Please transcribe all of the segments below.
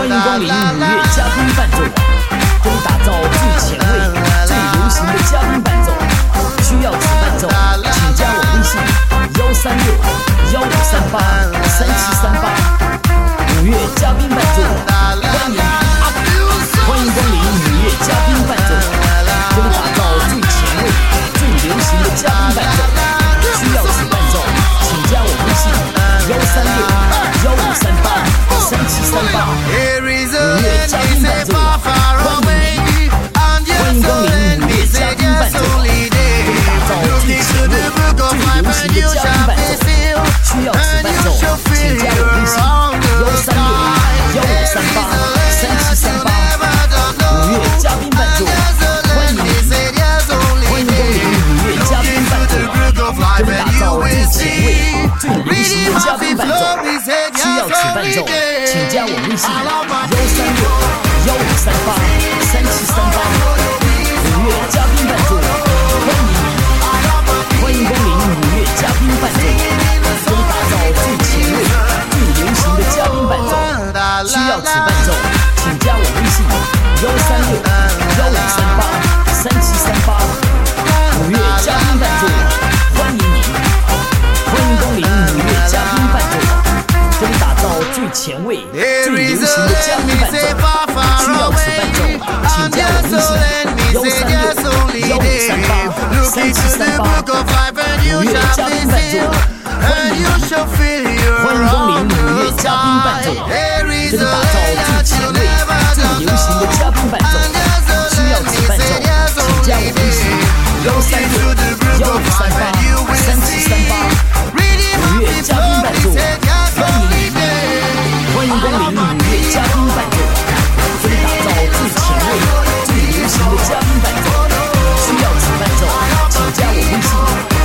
欢迎光临五月嘉宾伴奏，给你打造最前卫、最流行的嘉宾伴奏。需要此伴奏，请加我微信136-1538-3738。五月嘉宾伴奏，欢迎欢迎光临五月嘉宾伴奏，给你打造最前卫、最流行的嘉宾伴奏。需要此伴奏，请加我微信136-1538-3738。五月嘉宾伴奏，欢迎光临五月嘉宾伴奏，给你打造最前卫、最流行的嘉宾伴奏。需要此伴奏，请加我微信136-1538-3738。五月嘉宾伴奏，欢迎光临五月嘉宾伴奏，给你打造最前卫、最流行的嘉宾伴奏。需要此伴奏，请加我微信136-1538-3738。五月嘉宾伴奏，欢迎光临五月嘉宾伴奏，给你打造最前卫、最流行的嘉宾伴奏。需要此伴奏，请加我微信136-1538-3738。五月嘉宾伴奏，欢迎光临五月嘉宾伴奏，给你打造最前卫、最流行的嘉宾伴奏。需要此伴奏，请加我微信136-1538-3738。五月嘉宾伴奏，欢迎光临五月嘉宾伴奏，给你打造最前卫、最流行的嘉宾伴奏。需要此伴奏，请加我微信136-1538-3738。五月嘉宾伴奏，欢迎光临五月嘉宾伴奏，给你打造最前卫、最流行的嘉宾伴奏。需要此伴奏，请加我微信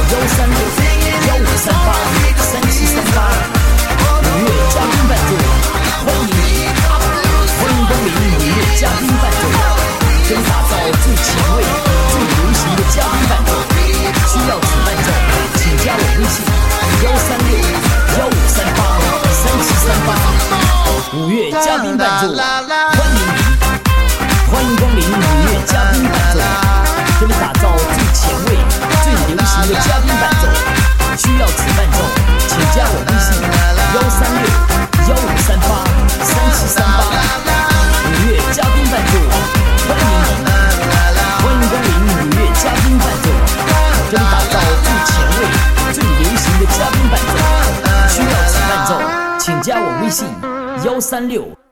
136-1538-3738。五月嘉宾伴奏，欢迎光临五月嘉宾伴奏，给你打造最前卫、最流行的嘉宾伴奏。需要此伴奏，请加我微信136-1538-3738。五月嘉宾伴奏，欢迎光临五月嘉宾伴奏，给你打造最前卫、最流行的嘉宾伴奏。需要此伴奏，请加我微信136-1538-3738。五月嘉宾伴奏，欢迎光临五月嘉宾伴奏，给你打造最前卫、最流行的嘉宾伴奏。需要此伴奏，请加我微信136